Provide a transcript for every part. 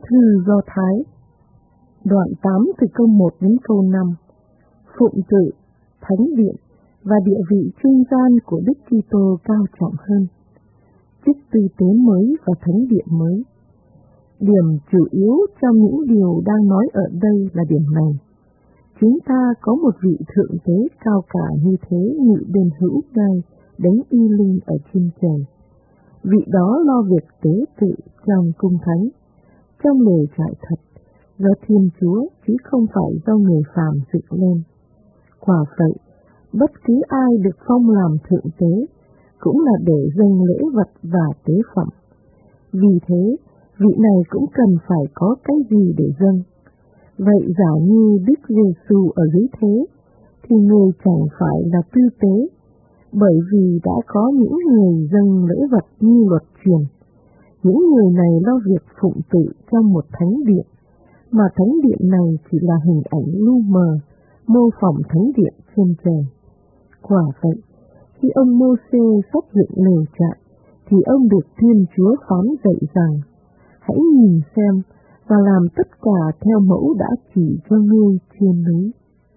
Thư Do Thái, đoạn 8 từ câu 1 đến câu 5. Phụng tự, thánh điện và địa vị trung gian của Đức Kitô cao trọng hơn. Chức tư tế mới và thánh điện mới. Điểm chủ yếu trong những điều đang nói ở đây là điểm này. Chúng ta có một vị thượng tế cao cả như thế ngự bên hữu ngai đấng y linh ở trên trời. Vị đó lo việc tế tự trong cung thánh, trong lều trại thật, do Thiên Chúa chứ không phải do người phàm dựng lên. Quả vậy, bất cứ ai được phong làm thượng tế cũng là để dâng lễ vật và tế phẩm. Vì thế, vị này cũng cần phải có cái gì để dâng. Vậy giả như Đức Giêsu ở dưới thế, thì người chẳng phải là tư tế, bởi vì đã có những người dâng lễ vật như luật truyền. Những người này lo việc phụng tự trong một thánh điện, mà thánh điện này chỉ là hình ảnh lu mờ, mô phỏng thánh điện trên trời. Quả vậy, khi ông Mô-sê sắp dựng lều trại, thì ông được Thiên Chúa phán dạy rằng: hãy nhìn xem và làm tất cả theo mẫu đã chỉ cho ngươi trên núi.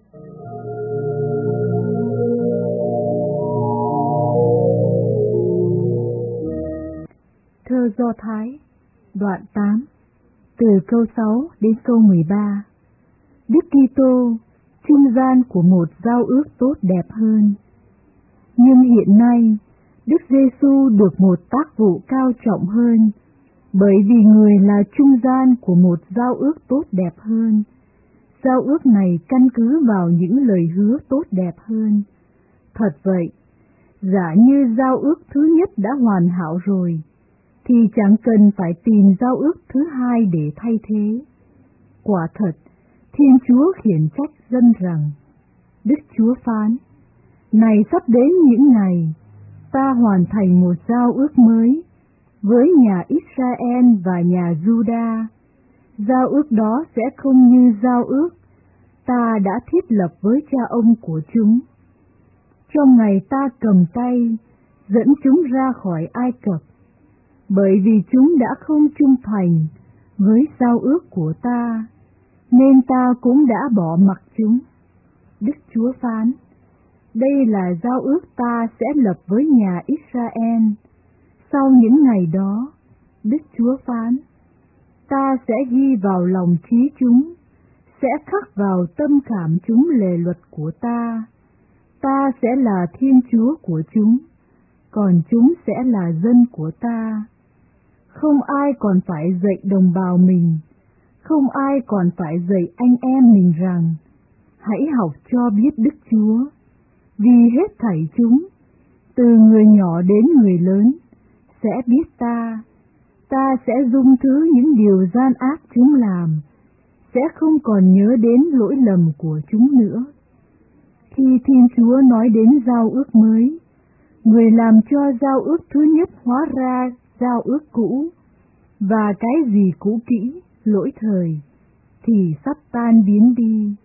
Thơ Do Thái, đoạn 8, từ câu 6 đến câu 13. Đức Kitô, trung gian của một giao ước tốt đẹp hơn. Nhưng hiện nay, Đức Giêsu được một tác vụ cao trọng hơn, bởi vì người là trung gian của một giao ước tốt đẹp hơn. Giao ước này căn cứ vào những lời hứa tốt đẹp hơn. Thật vậy, giả như giao ước thứ nhất đã hoàn hảo rồi, thì chẳng cần phải tìm giao ước thứ hai để thay thế. Quả thật, Thiên Chúa khiển trách dân rằng: Đức Chúa phán, này sắp đến những ngày, ta hoàn thành một giao ước mới với nhà Israel và nhà Juda. Giao ước đó sẽ không như giao ước ta đã thiết lập với cha ông của chúng, trong ngày ta cầm tay dẫn chúng ra khỏi Ai Cập, bởi vì chúng đã không trung thành với giao ước của ta, nên ta cũng đã bỏ mặc chúng. Đức Chúa phán, đây là giao ước ta sẽ lập với nhà Israel. Sau những ngày đó, Đức Chúa phán, ta sẽ ghi vào lòng trí chúng, sẽ khắc vào tâm khảm chúng lề luật của ta. Ta sẽ là Thiên Chúa của chúng, còn chúng sẽ là dân của ta. Không ai còn phải dạy đồng bào mình, không ai còn phải dạy anh em mình rằng: hãy học cho biết Đức Chúa, vì hết thảy chúng, từ người nhỏ đến người lớn, sẽ biết ta. Ta sẽ dung thứ những điều gian ác chúng làm, sẽ không còn nhớ đến lỗi lầm của chúng nữa. Khi Thiên Chúa nói đến giao ước mới, người làm cho giao ước thứ nhất hóa ra giao ước cũ, và cái gì cũ kỹ, lỗi thời, thì sắp tan biến đi.